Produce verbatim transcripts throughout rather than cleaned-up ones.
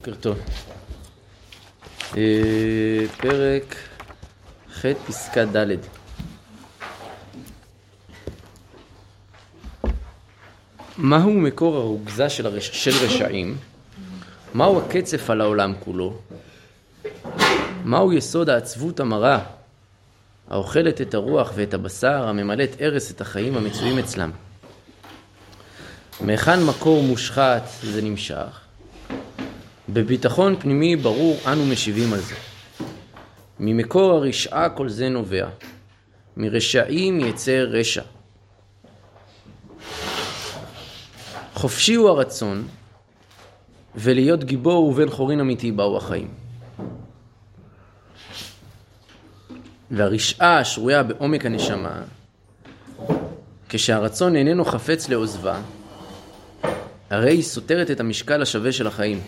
בוקר טוב. פרק ח' פסקה ד'. מהו מקור הרוגזה של, הרש... של רשעים? מהו הקצף על העולם כולו? מהו יסוד העצבות המרה, האוכלת את הרוח ואת הבשר, הממלאת ארס את החיים המצויים אצלם? מהיכן מקור מושחת זה נמשך? בביטחון פנימי ברור אנו משיבים על זה. ממקור הרשעה כל זה נובע. מרשעים יצא רשע. חופשי הוא הרצון, ולהיות גיבור ובן חורין אמיתי באו החיים. והרשעה השרויה בעומק הנשמה, כשהרצון איננו חפץ לעוזבה, הרי היא סותרת את המשקל השווה של החיים.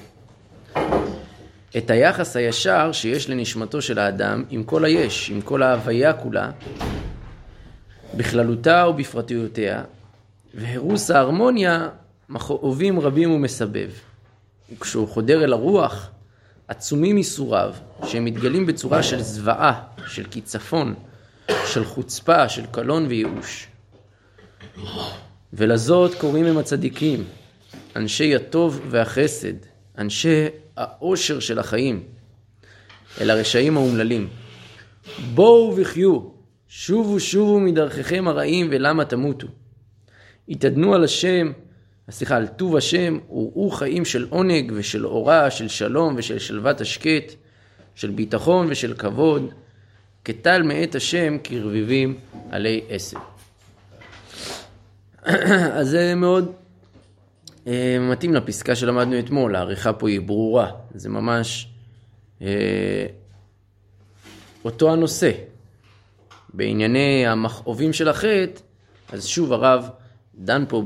את היחס הישר שיש לנשמתו של האדם עם כל היש, עם כל ההוויה כולה, בכללותה ובפרטיותיה, והרוס ההרמוניה מכאובים רבים ומסבב. וכשהוא חודר אל הרוח, עצומים מסוריו, שהם מתגלים בצורה של זוועה, של קיצפון, של חוצפה, של קלון וייאוש. ולזאת קוראים הם הצדיקים, אנשי הטוב והחסד, אנשי האושר של החיים, אל הרשעים האומללים. בואו וחיו, שובו שובו מדרככם הרעים ולמה תמותו. התעדנו על השם, סליחה, על טוב השם, וראו חיים של עונג ושל אורה, של שלום ושל שלוות השקט, של ביטחון ושל כבוד, כטל מאת השם כרביבים עלי עשב. אז זה מאוד מתאים לפסקה שלמדנו אתמול, העריכה פה היא ברורה, זה ממש אה, אותו הנושא. בענייני המכאובים של החטא, אז שוב הרב דן פה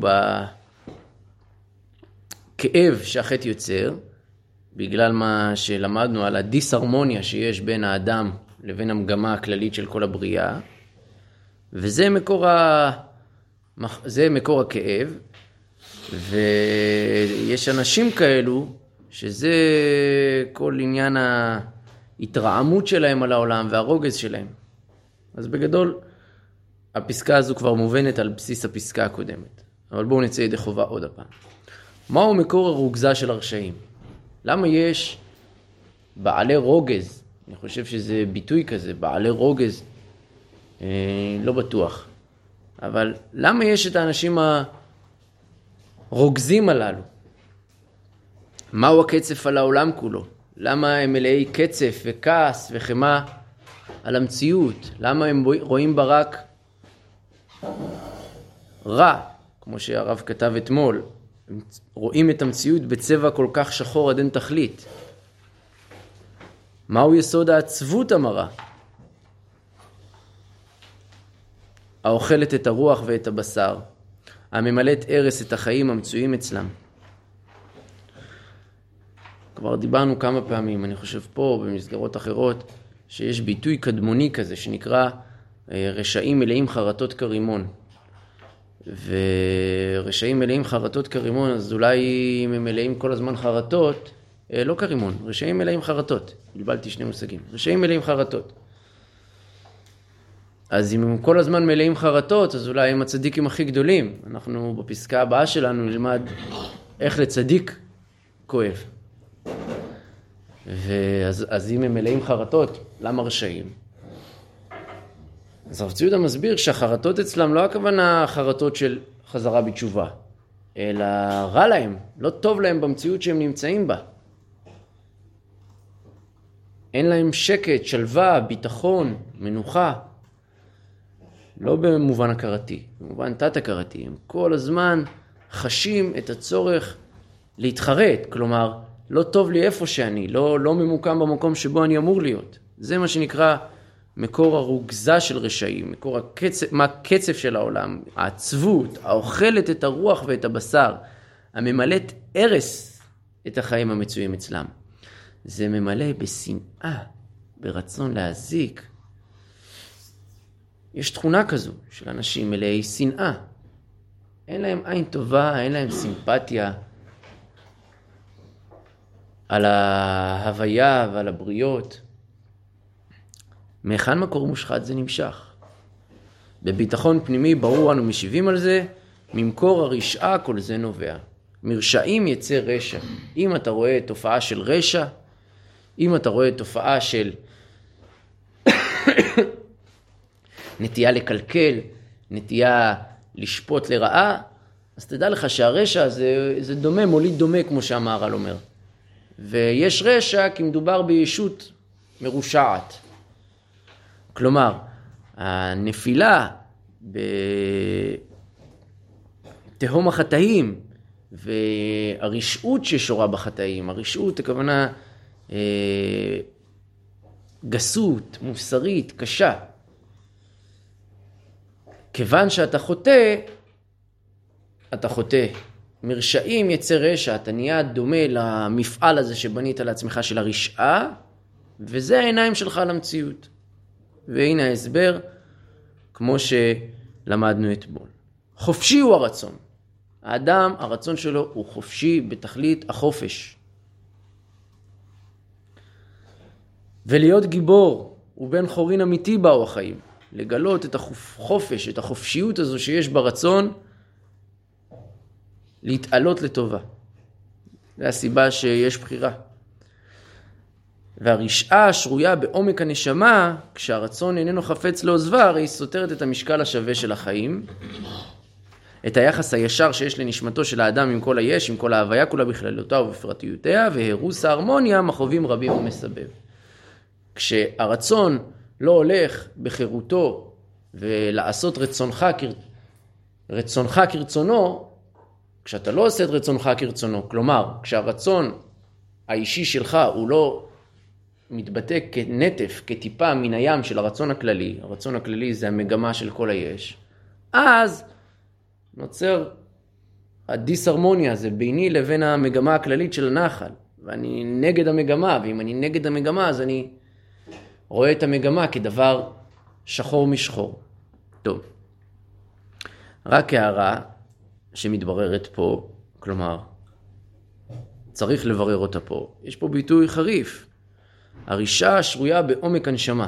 בכאב שהחטא יוצר, בגלל מה שלמדנו על הדיסהרמוניה שיש בין האדם לבין המגמה הכללית של כל הבריאה, וזה מקור, ה... זה מקור הכאב. ויש אנשים כאלו שזה כל עניין ההתרעמות שלהם על העולם והרוגז שלהם. אז בגדול הפסקה הזו כבר מובנת על בסיס הפסקה הקודמת, אבל בואו נצא ידי חובה עוד הפעם. מהו מקור הרוגזה של הרשעים? למה יש בעלי רוגז? אני חושב שזה ביטוי כזה, בעלי רוגז, אה, לא בטוח, אבל למה יש את האנשים ה... רוגזים הללו? מהו הקצף על העולם כולו? למה הם מלאי קצף וכעס וחמה על המציאות? למה הם רואים בה רק רע, כמו שהרב כתב אתמול? הם רואים את המציאות בצבע כל כך שחור עד אין תכלית. מהו יסוד העצבות המרה, האוכלת את הרוח ואת הבשר, הממלאת ארס את החיים המצויים אצלם? כבר דיברנו כמה פעמים, אני חושב פה במסגרות אחרות, שיש ביטוי קדמוני כזה שנקרא רשעים מלאים חרטות כרימון. ורשעים מלאים חרטות כרימון, אז אולי אם הם מלאים כל הזמן חרטות, לא כרימון, רשעים מלאים חרטות. בלבלתי שני מושגים. רשעים מלאים חרטות. אז אם הם כל הזמן מלאים חרטות, אז אולי הם הצדיקים הכי גדולים. אנחנו בפסקה הבאה שלנו נלמד איך לצדיק כואב. ואז, אז אם הם מלאים חרטות, למה רשעים? אז הרב ציודה מסביר שהחרטות אצלם לא הכוונה חרטות של חזרה בתשובה, אלא רע להם, לא טוב להם במציאות שהם נמצאים בה. אין להם שקט, שלווה, ביטחון, מנוחה. לא במובן הכרתי, במובן תת-הכרתי. הם כל הזמן חשים את הצורך להתחרט, כלומר, לא טוב לי איפה שאני, לא, לא ממוקם במקום שבו אני אמור להיות. זה מה שנקרא מקור הרוגזה של רשעים, מקור הקצף, מה הקצף של העולם, העצבות, האוכלת את הרוח ואת הבשר, הממלאת ארס את החיים המצויים אצלם. זה ממלא בשנאה, ברצון להזיק. יש תכונה כזו של אנשים מלאי שנאה. אין להם עין טובה, אין להם סימפתיה. על ההוויה ועל הבריות. מהיכן מקור מושחת זה נמשך? בביטחון פנימי ברור אנו משיבים על זה, ממקור הרשעה כל זה נובע. מרשעים יצא רשע. אם אתה רואה תופעה של רשע, אם אתה רואה תופעה של נטייה לקלקל, נטייה לשפוט לרעה, אז תדע לך שהרשע זה, זה דומה, מוליד דומה כמו שהמהר"ל אומר. ויש רשע כי מדובר בישות מרושעת. כלומר, הנפילה בתהום החטאים והרשעות ששורה בחטאים, הרשעות הכוונה אה, גסות, מוסרית, קשה. כיוון שאתה חוטא, אתה חוטא. מרשעים יצא רשע, אתה נהיה דומה למפעל הזה שבנית לעצמך של הרשעה, וזה העיניים שלך על המציאות. והנה ההסבר, כמו שלמדנו אתמול. חופשי הוא הרצון. האדם, הרצון שלו הוא חופשי בתכלית החופש. ולהיות גיבור הוא בן חורין אמיתי באו החיים. לגלות את החופש, את החופשיות הזו שיש ברצון, להתעלות לטובה. זה הסיבה שיש בחירה. והרשעה השרויה בעומק הנשמה, כשהרצון איננו חפץ לעוזבה, הרי היא סותרת את המשקל השווה של החיים, את היחס הישר שיש לנשמתו של האדם עם כל היש, עם כל ההוויה כולה בכללותה ובפרטיותיה, והרוס ההרמוניה מחובים רבים ומסבב. כשהרצון לא הולך בחירותו ולעשות רצונך, רצונך כרצונו, כשאתה לא עושה את רצונך כרצונו, כלומר, כשהרצון האישי שלך הוא לא מתבטא כנטף, כטיפה מן הים של הרצון הכללי, הרצון הכללי זה המגמה של כל היש, אז נוצר הדיסהרמוניה, זה ביני לבין המגמה הכללית של הנחל, ואני נגד המגמה, ואם אני נגד המגמה אז אני רואה את המגמה כדבר שחור משחור. טוב, רק הערה שמתבררת פה, כלומר, צריך לברר אותה פה. יש פה ביטוי חריף. הרשעה שרויה בעומק הנשמה.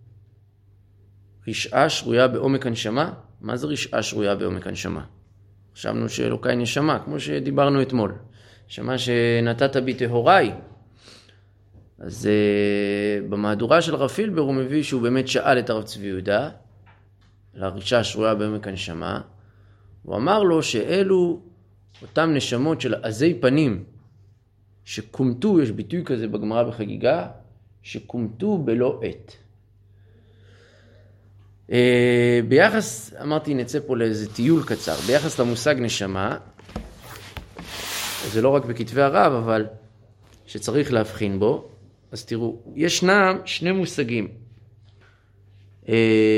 רשעה שרויה בעומק הנשמה? מה זה רשעה שרויה בעומק הנשמה? חשבנו שאלוקי נשמה, כמו שדיברנו אתמול. נשמה שנתת בי טהוריי. אז uh, במהדורה של הרב פילבר הוא מביא שהוא באמת שאל את הרב צבי יהודה, לרשעה שרויה בעומק הנשמה, הוא אמר לו שאלו אותם נשמות של עזי פנים, שקומתו, יש ביטוי כזה בגמרא בחגיגה, שקומתו בלא עת. Uh, ביחס, אמרתי נצא פה לאיזה טיול קצר, ביחס למושג נשמה, זה לא רק בכתבי הרב, אבל שצריך להבחין בו, אז תראו, ישנם שני מושגים. Uh,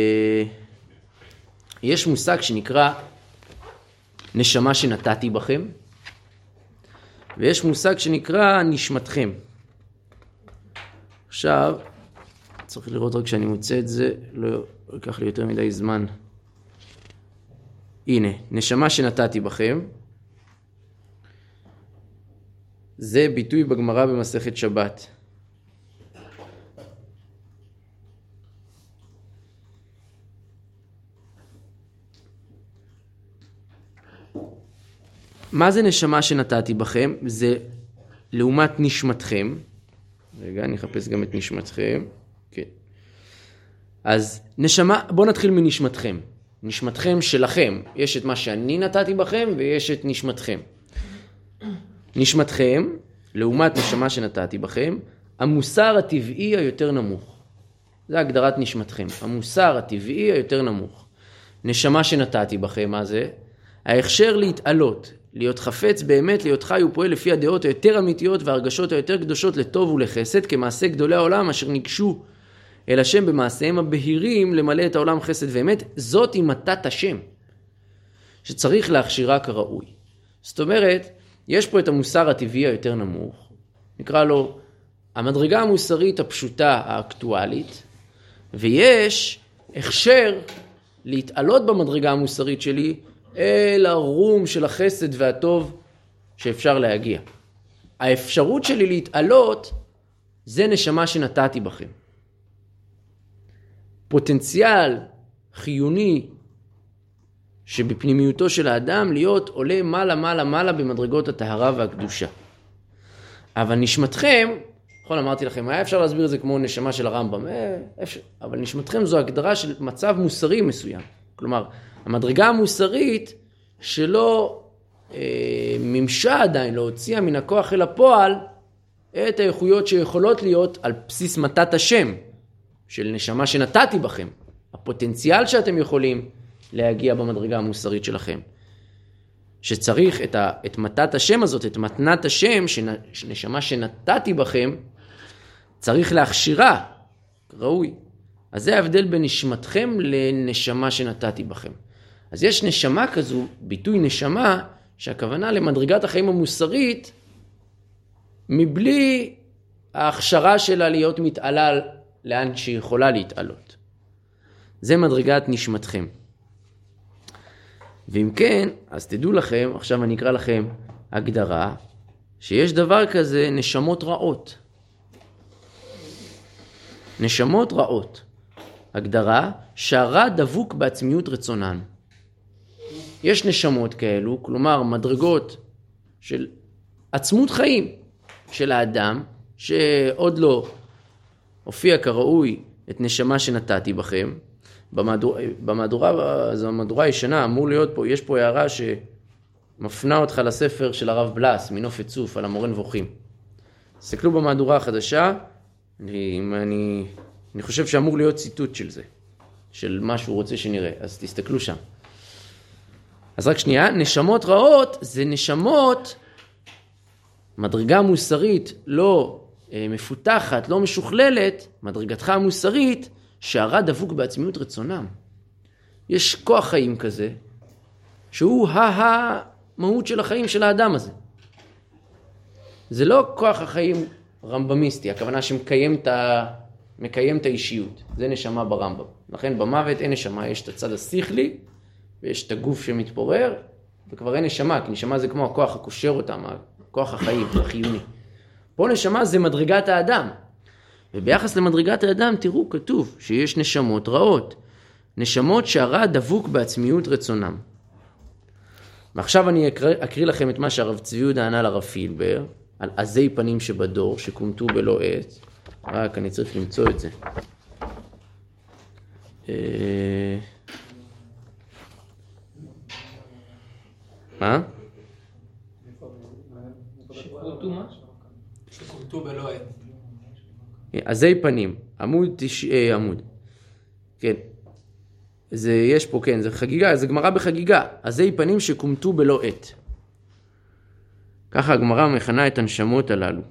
יש מושג שנקרא נשמה שנתתי בכם, ויש מושג שנקרא נשמתכם. עכשיו, צריך לראות רק כשאני מוצא את זה, לא לקח לי יותר מדי זמן. הנה, נשמה שנתתי בכם, זה ביטוי בגמרא במסכת שבת. מה זה נשמה שנתתי בכם? זה לעומת נשמתכם. רגע, אני אחפש גם את נשמתכם. כן. אז נשמה, בואו נתחיל מנשמתכם. נשמתכם שלכם. יש את מה שאני נתתי בכם ויש את נשמתכם. נשמתכם, לעומת נשמה שנתתי בכם, המוסר הטבעי היותר נמוך. זה הגדרת נשמתכם. המוסר הטבעי היותר נמוך. נשמה שנתתי בכם, מה זה? ההכשר להתעלות, להיות חפץ באמת, להיות חי ופועל לפי הדעות היותר אמיתיות והרגשות היותר קדושות לטוב ולחסד, כמעשה גדולי העולם אשר ניגשו אל השם במעשיהם הבהירים למלא את העולם חסד ואמת. זאת היא מתת השם, שצריך להכשירה כראוי. זאת אומרת, יש פה את המוסר הטבעי היותר נמוך, נקרא לו המדרגה המוסרית הפשוטה האקטואלית, ויש הכשר להתעלות במדרגה המוסרית שלי אל הרום של החסד והטוב שאפשר להגיע. האפשרות שלי להתעלות, זה נשמה שנתתי בכם. פוטנציאל חיוני שבפנימיותו של האדם להיות עולה מעלה מעלה מעלה במדרגות הטהרה והקדושה. אבל נשמתכם, נכון אמרתי לכם, היה אפשר להסביר את זה כמו נשמה של הרמב"ם, אפשר, אבל נשמתכם זו הגדרה של מצב מוסרי מסוים. כלומר, המדרגה המוסרית שלא אה, ממשה עדיין, לא הוציאה מן הכוח אל הפועל את האיכויות שיכולות להיות על בסיס מתת השם של נשמה שנתתי בכם. הפוטנציאל שאתם יכולים להגיע במדרגה המוסרית שלכם. שצריך את, ה, את מתת השם הזאת, את מתנת השם, שנשמה שנתתי בכם, צריך להכשירה, ראוי. אז זה ההבדל בין נשמתכם לנשמה שנתתי בכם. אז יש נשמה כזו, ביטוי נשמה, שהכוונה למדרגת החיים המוסרית, מבלי ההכשרה שלה להיות מתעלה לאן שהיא יכולה להתעלות. זה מדרגת נשמתכם. ואם כן, אז תדעו לכם, עכשיו אני אקרא לכם הגדרה, שיש דבר כזה נשמות רעות. נשמות רעות. הגדרה, שהרע דבוק בעצמיות רצונן. יש נשמות כאלו, כלומר מדרגות של עצמות חיים של האדם, שעוד לא הופיע כראוי את נשמה שנתתי בכם. במהדורה, במהדורה, זו המהדורה הישנה, אמור להיות פה, יש פה הערה שמפנה אותך לספר של הרב בלס, מנוף עצוף, על המורה נבוכים. תסתכלו במהדורה החדשה, אני, אני, אני חושב שאמור להיות ציטוט של זה, של מה שהוא רוצה שנראה, אז תסתכלו שם. אז רק שנייה, נשמות רעות זה נשמות, מדרגה מוסרית לא מפותחת, לא משוכללת, מדרגתך המוסרית, שהרע דבוק בעצמיות רצונם. יש כוח חיים כזה, שהוא המהות של החיים של האדם הזה. זה לא כוח החיים רמב"מיסטי, הכוונה שמקיים את, ה... מקיים את האישיות. זה נשמה ברמב"ם. לכן במוות אין נשמה, יש את הצד השכלי, ויש את הגוף שמתפורר, וכבר אין נשמה, כי נשמה זה כמו הכוח הקושר אותם, הכוח החיים, החיוני. פה נשמה זה מדרגת האדם. וביחס למדרגת האדם, תראו, כתוב שיש נשמות רעות. נשמות שהרע דבוק בעצמיות רצונם. ועכשיו אני אקריא, אקריא לכם את מה שהרב צבי יהודה ענה לרב פילבר, על עזי פנים שבדור, שקומתו בלא עת. רק אני צריך למצוא את זה. מה? שקומתו מה? שקומתו בלא עת. עזי פנים, עמוד תשעי עמוד. כן. זה יש פה, כן, זה חגיגה, זה גמרא בחגיגה. עזי פנים שקומתו בלא עת. ככה הגמרא מכנה את הנשמות הללו.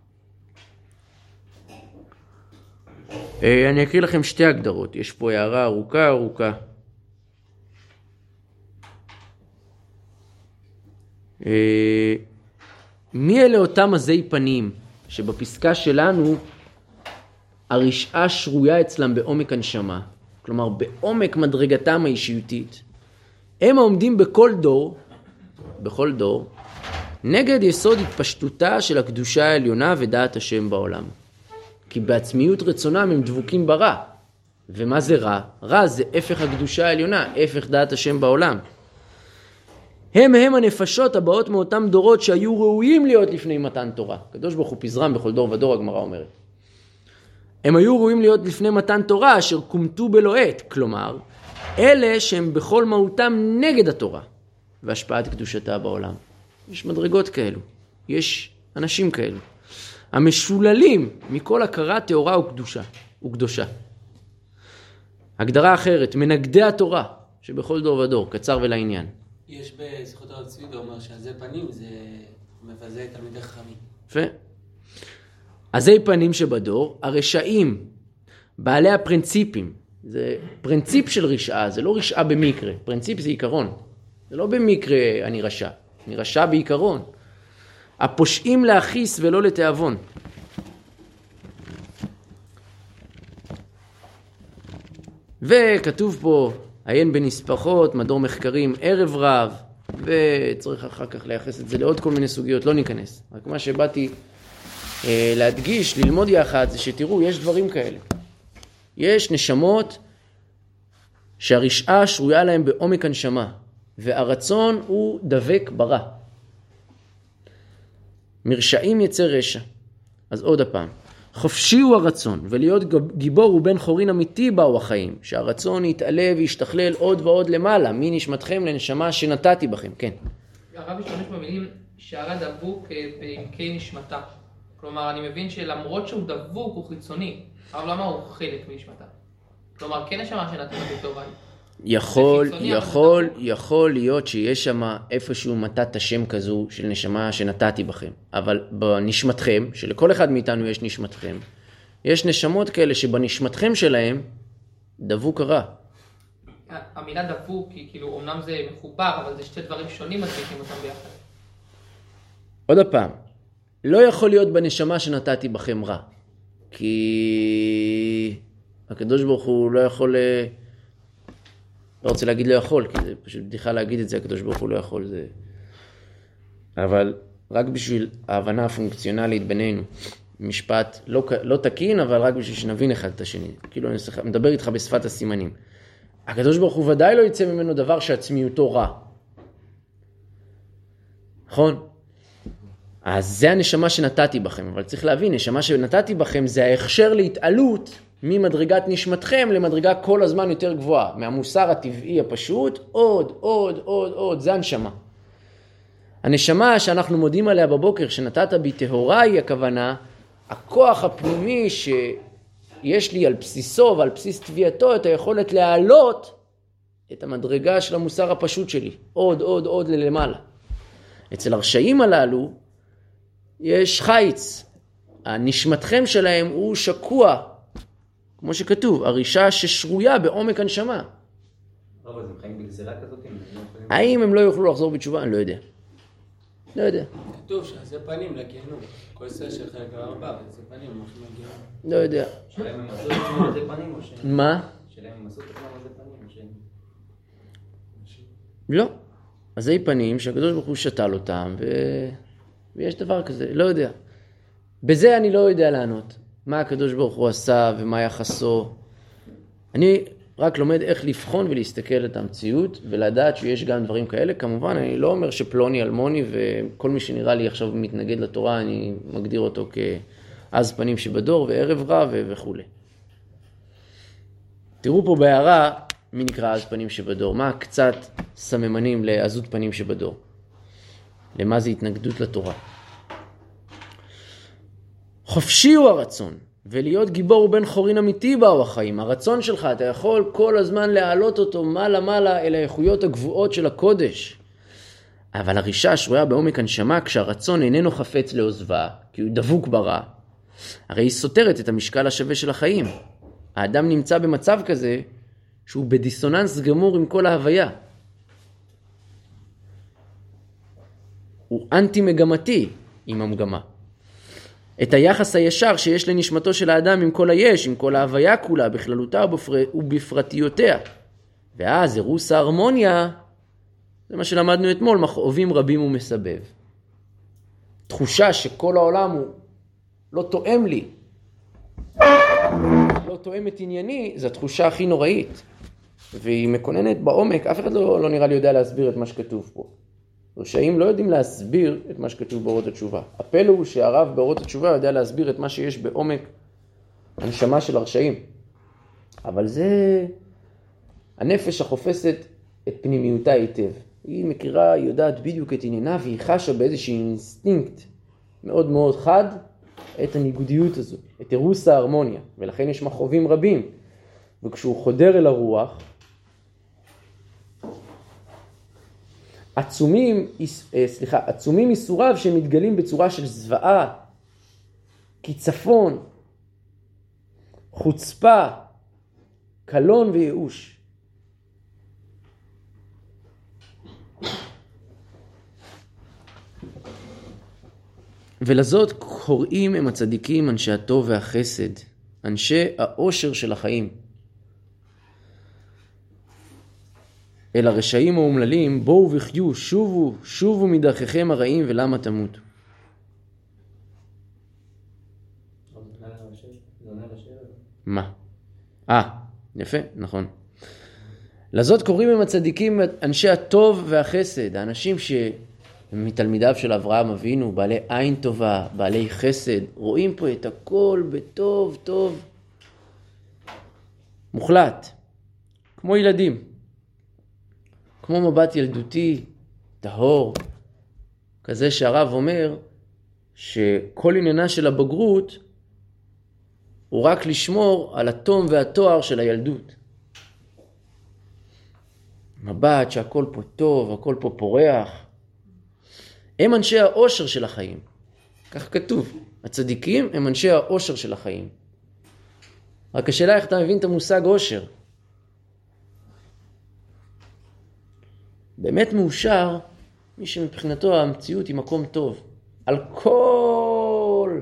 אני אקריא לכם שתי הגדרות. יש פה הערה ארוכה ארוכה. מי אלה אותם עזי פנים שבפסקה שלנו הרשעה שרויה אצלם בעומק הנשמה, כלומר בעומק מדרגתם האישיותית. הם העומדים בכל דור, בכל דור, נגד יסוד התפשטותה של הקדושה העליונה ודעת השם בעולם. כי בעצמיות רצונם הם דבוקים ברע. ומה זה רע? רע זה הפך הקדושה העליונה, הפך דעת השם בעולם. הם הם הנפשות הבאות מאותם דורות שהיו ראויים להיות לפני מתן תורה. הקדוש ברוך הוא פזרם בכל דור ודור, הגמרא אומרת. הם היו ראויים להיות לפני מתן תורה אשר קומתו בלא עת, כלומר, אלה שהם בכל מהותם נגד התורה והשפעת קדושתה בעולם. יש מדרגות כאלו, יש אנשים כאלו, המשוללים מכל הכרה תאורה וקדושה, וקדושה. הגדרה אחרת, מנגדי התורה שבכל דור ודור, קצר ולעניין. יש בשיחות הרב צבי יהודה אומר שעזי פנים זה מבזה את תלמידי חכמים. יפה. עזי פנים שבדור, הרשעים, בעלי הפרינציפים, זה פרינציפ של רשעה, זה לא רשעה במקרה, פרינציפ זה עיקרון, זה לא במקרה אני רשע, אני רשע בעיקרון. הפושעים להכיס ולא לתיאבון. וכתוב פה, עיין בנספחות, מדור מחקרים, ערב רב, וצריך אחר כך לייחס את זה לעוד כל מיני סוגיות, לא ניכנס. רק מה שבאתי אה, להדגיש, ללמוד יחד, זה שתראו, יש דברים כאלה. יש נשמות שהרשעה שרויה להם בעומק הנשמה, והרצון הוא דבק ברע. מרשעים יצא רשע. אז עוד הפעם, חופשי הוא הרצון, ולהיות גיבור הוא בן חורין אמיתי באו החיים, שהרצון יתעלה וישתכלל עוד ועוד למעלה, מי נשמתכם לנשמה שנתתי בכם, כן. הרב משתמש במילים שהרע דבוק בעמקי נשמתה. כלומר, אני מבין שלמרות שהוא דבוק הוא חיצוני, אבל למה הוא חלק מנשמתה? כלומר, כן נשמה שנתתי בכם רע. יכול, יכול, יכול להיות שיש שם איפשהו מתת השם כזו של נשמה שנתתי בכם. אבל בנשמתכם, שלכל אחד מאיתנו יש נשמתכם, יש נשמות כאלה שבנשמתכם שלהם דבוק הרע. המילה דבוק היא כאילו, אמנם זה מחובר, אבל זה שתי דברים שונים מדביקים אותם ביחד. עוד הפעם, לא יכול להיות בנשמה שנתתי בכם רע. כי הקדוש ברוך הוא לא יכול... לא רוצה להגיד לא יכול, כי זה פשוט בדיחה להגיד את זה, הקדוש ברוך הוא לא יכול, זה... אבל רק בשביל ההבנה הפונקציונלית בינינו, משפט לא, לא תקין, אבל רק בשביל שנבין אחד את השני. כאילו אני מדבר איתך בשפת הסימנים. הקדוש ברוך הוא ודאי לא יצא ממנו דבר שעצמיותו רע. נכון? אז זה הנשמה שנתתי בכם, אבל צריך להבין, נשמה שנתתי בכם זה ההכשר להתעלות, ממדרגת נשמתכם למדרגה כל הזמן יותר גבוהה. מהמוסר הטבעי הפשוט, עוד, עוד, עוד, עוד, זה הנשמה. הנשמה שאנחנו מודים עליה בבוקר, שנתת בי טהורה היא הכוונה, הכוח הפנימי שיש לי על בסיסו ועל בסיס טביעתו, את היכולת להעלות את המדרגה של המוסר הפשוט שלי. עוד, עוד, עוד ללמעלה. אצל הרשעים הללו יש חיץ. הנשמתכם שלהם הוא שקוע, כמו שכתוב, הרישה ששרויה בעומק הנשמה. אבל הם חיים בגזירה כזאת? האם הם לא יוכלו לחזור בתשובה? אני לא יודע. לא יודע. כתוב שזה פנים לגיהנום. כל סר של חלק מהרבה, זה פנים, הולכים לגיהנום. לא יודע. שלהם הם עשו את עצמם על זה פנים או שהם? מה? שלהם הם עשו את עצמם על זה פנים או שהם? לא. אז זה פנים שהקדוש ברוך הוא שתל אותם, ו... ויש דבר כזה, לא יודע. בזה אני לא יודע לענות. מה הקדוש ברוך הוא עשה ומה יחסו. אני רק לומד איך לבחון ולהסתכל את המציאות ולדעת שיש גם דברים כאלה. כמובן, אני לא אומר שפלוני אלמוני וכל מי שנראה לי עכשיו מתנגד לתורה, אני מגדיר אותו כעז פנים שבדור וערב רע וכו'. תראו פה בהערה מי נקרא עז פנים שבדור. מה קצת סממנים לעזות פנים שבדור? למה זה התנגדות לתורה? חופשי הוא הרצון, ולהיות גיבור בן חורין אמיתי באו החיים. הרצון שלך, אתה יכול כל הזמן להעלות אותו מעלה מעלה אל האיכויות הגבוהות של הקודש. אבל הרישה שרויה בעומק הנשמה, כשהרצון איננו חפץ לעוזבה, כי הוא דבוק ברע, הרי היא סותרת את המשקל השווה של החיים. האדם נמצא במצב כזה, שהוא בדיסוננס גמור עם כל ההוויה. הוא אנטי מגמתי עם המגמה. את היחס הישר שיש לנשמתו של האדם עם כל היש, עם כל ההוויה כולה, בכללותה ובפרטיותיה. ואז אירוס ההרמוניה, זה מה שלמדנו אתמול, מכאובים רבים ומסבב. תחושה שכל העולם הוא לא תואם לי, לא תואם את ענייני, זו התחושה הכי נוראית. והיא מקוננת בעומק, אף אחד לא, לא נראה לי יודע להסביר את מה שכתוב פה. רשעים לא יודעים להסביר את מה שכתוב באורות התשובה. הפלא הוא שהרב באורות התשובה יודע להסביר את מה שיש בעומק הנשמה של הרשעים. אבל זה הנפש החופשת את פנימיותה היטב. היא מכירה, היא יודעת בדיוק את עניינה, והיא חשה באיזשהו אינסטינקט מאוד מאוד חד את הניגודיות הזו, את אירוס ההרמוניה. ולכן יש מכאובים רבים. וכשהוא חודר אל הרוח, עצומים, סליחה, עצומים איסוריו שמתגלים בצורה של זוועה, קיצפון, חוצפה, קלון וייאוש. ולזאת קוראים הם הצדיקים אנשי הטוב והחסד, אנשי האושר של החיים. אל הרשעים האומללים, בואו וחיו, שובו, שובו מדרכיכם הרעים ולמה תמות. מה? אה, יפה, נכון. לזאת קוראים הם הצדיקים אנשי הטוב והחסד, האנשים שהם מתלמידיו של אברהם אבינו, בעלי עין טובה, בעלי חסד, רואים פה את הכל בטוב טוב, מוחלט, כמו ילדים, כמו מבט ילדותי, טהור, כזה שהרב אומר שכל עניינה של הבגרות הוא רק לשמור על התום והתואר של הילדות. מבט שהכל פה טוב, הכל פה פורח. הם אנשי האושר של החיים. כך כתוב. הצדיקים הם אנשי האושר של החיים. רק השאלה איך אתה מבין את המושג אושר. באמת מאושר מי שמבחינתו המציאות היא מקום טוב. על כל...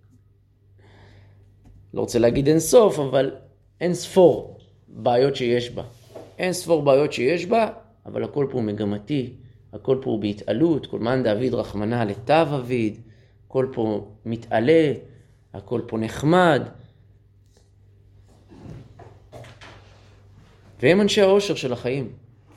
לא רוצה להגיד אין סוף, אבל אין ספור בעיות שיש בה. אין ספור בעיות שיש בה, אבל הכל פה מגמתי, הכל פה בהתעלות, כל מן דוד רחמנה לטב אביד, הכל פה מתעלה, הכל פה נחמד. והם אנשי האושר של החיים.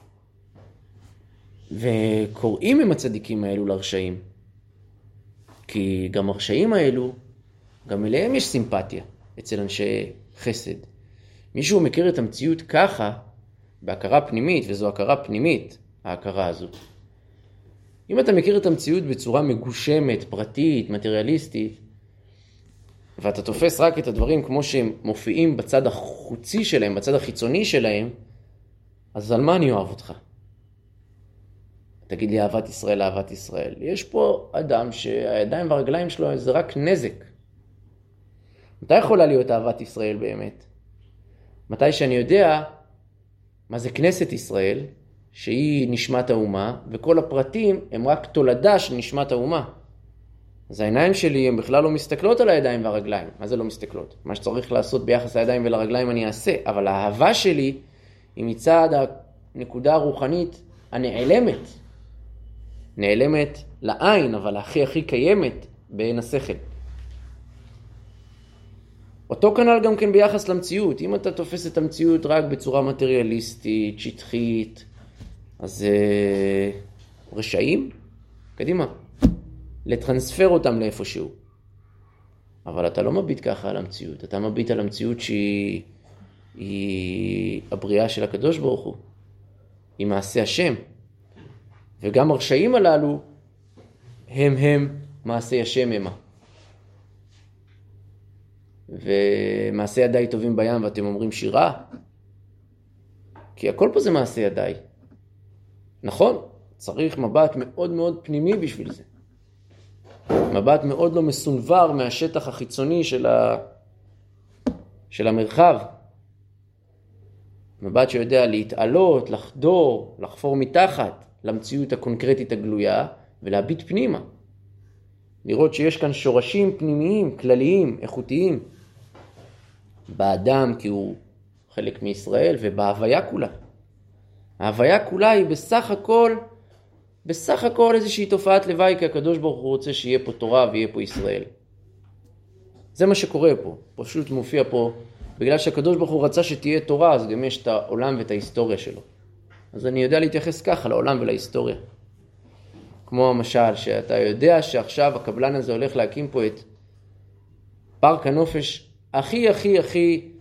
וקוראים עם הצדיקים האלו לרשעים. כי גם הרשעים האלו, גם אליהם יש סימפתיה אצל אנשי חסד. מישהו מכיר את המציאות ככה, בהכרה פנימית, וזו הכרה פנימית, ההכרה הזאת. אם אתה מכיר את המציאות בצורה מגושמת, פרטית, מטריאליסטית, ואתה תופס רק את הדברים כמו שהם מופיעים בצד החוצי שלהם, בצד החיצוני שלהם, אז על מה אני אוהב אותך? תגיד לי אהבת ישראל, אהבת ישראל. יש פה אדם שהידיים והרגליים שלו זה רק נזק. מתי יכולה להיות אהבת ישראל באמת? מתי שאני יודע מה זה כנסת ישראל, שהיא נשמת האומה, וכל הפרטים הם רק תולדה של נשמת האומה. אז העיניים שלי הן בכלל לא מסתכלות על הידיים והרגליים. מה זה לא מסתכלות? מה שצריך לעשות ביחס לידיים ולרגליים אני אעשה, אבל האהבה שלי היא מצד הנקודה הרוחנית הנעלמת. נעלמת לעין, אבל הכי הכי קיימת בעין השכל. אותו כנ"ל גם כן ביחס למציאות. אם אתה תופס את המציאות רק בצורה מטריאליסטית, שטחית, אז אה, רשעים, קדימה, לטרנספר אותם לאיפשהו. אבל אתה לא מביט ככה על המציאות, אתה מביט על המציאות שהיא היא הבריאה של הקדוש ברוך הוא, היא מעשה השם. וגם הרשעים הללו הם הם מעשה השם המה. ומעשה ידיי טובים בים ואתם אומרים שירה, כי הכל פה זה מעשה ידיי. נכון, צריך מבט מאוד מאוד פנימי בשביל זה. מבט מאוד לא מסונבר מהשטח החיצוני של, ה... של המרחב. מבט שיודע להתעלות, לחדור, לחפור מתחת למציאות הקונקרטית הגלויה ולהביט פנימה. לראות שיש כאן שורשים פנימיים, כלליים, איכותיים. באדם כי הוא חלק מישראל ובהוויה כולה. ההוויה כולה היא בסך הכל, בסך הכל איזושהי תופעת לוואי, כי הקדוש ברוך הוא רוצה שיהיה פה תורה ויהיה פה ישראל. זה מה שקורה פה. פשוט מופיע פה, בגלל שהקדוש ברוך הוא רצה שתהיה תורה, אז גם יש את העולם ואת ההיסטוריה שלו. אז אני יודע להתייחס ככה לעולם ולהיסטוריה. כמו המשל, שאתה יודע שעכשיו הקבלן הזה הולך להקים פה את פארק הנופש הכי הכי הכי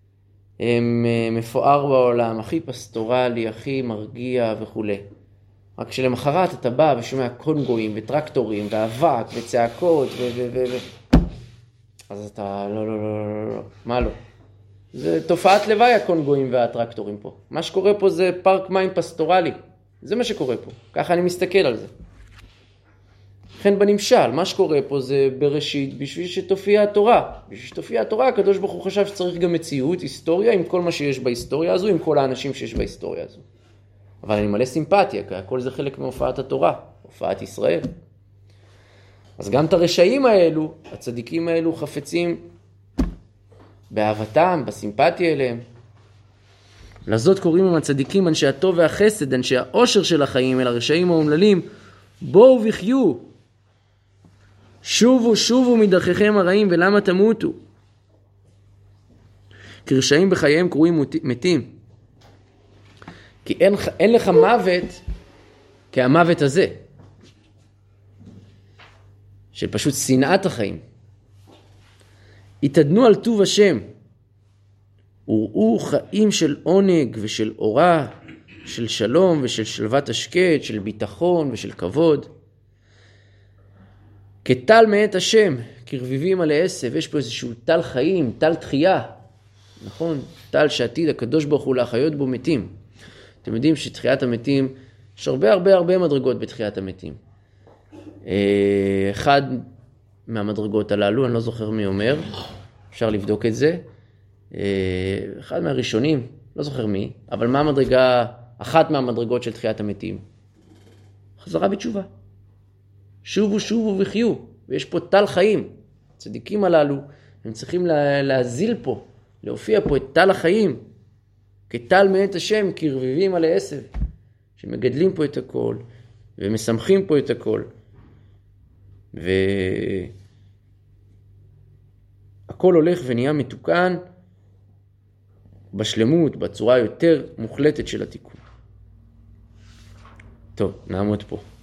מפואר בעולם, הכי פסטורלי, הכי מרגיע וכו'. רק שלמחרת אתה בא ושומע קונגויים וטרקטורים ואבק וצעקות ו... ו... ו... ו... אז אתה לא, לא, לא, לא, לא, מה לא? זה תופעת לוואי הקונגויים והטרקטורים פה. מה שקורה פה זה פארק מים פסטורלי. זה מה שקורה פה. ככה אני מסתכל על זה. לכן בנמשל, מה שקורה פה זה בראשית בשביל שתופיע התורה. בשביל שתופיע התורה, הקדוש ברוך הוא חשב שצריך גם מציאות, היסטוריה, עם כל מה שיש בהיסטוריה הזו, עם כל האנשים שיש בהיסטוריה הזו. אבל אני מלא סימפתיה, כי הכל זה חלק מהופעת התורה, הופעת ישראל. אז גם את הרשעים האלו, הצדיקים האלו חפצים באהבתם, בסימפתיה אליהם. לזאת קוראים הם הצדיקים, אנשי הטוב והחסד, אנשי העושר של החיים, אל הרשעים האומללים, בואו וחיו. שובו, שובו מדרכיכם הרעים, ולמה תמותו? כי רשעים בחייהם קרויים מתים. כי אין, אין לך מוות כהמוות הזה, של פשוט שנאת החיים. התעדנו על טוב השם, וראו חיים של עונג ושל אורה, של שלום ושל שלוות השקט, של ביטחון ושל כבוד. כטל מאת השם, כרביבים עלי עשב, יש פה איזשהו טל חיים, טל תחייה, נכון? טל שעתיד הקדוש ברוך הוא להחיות בו מתים. אתם יודעים שתחיית המתים, יש הרבה הרבה הרבה מדרגות בתחיית המתים. אחד מהמדרגות הללו, אני לא זוכר מי אומר, אפשר לבדוק את זה. אחד מהראשונים, לא זוכר מי, אבל מה המדרגה, אחת מהמדרגות של תחיית המתים? חזרה בתשובה. שובו שובו וחיו, ויש פה טל חיים. הצדיקים הללו, הם צריכים לה, להזיל פה, להופיע פה את טל החיים, כטל מאת השם, כרביבים עלי עשב, שמגדלים פה את הכל, ומשמחים פה את הכל. והכל הולך ונהיה מתוקן, בשלמות, בצורה יותר מוחלטת של התיקון. טוב, נעמוד פה.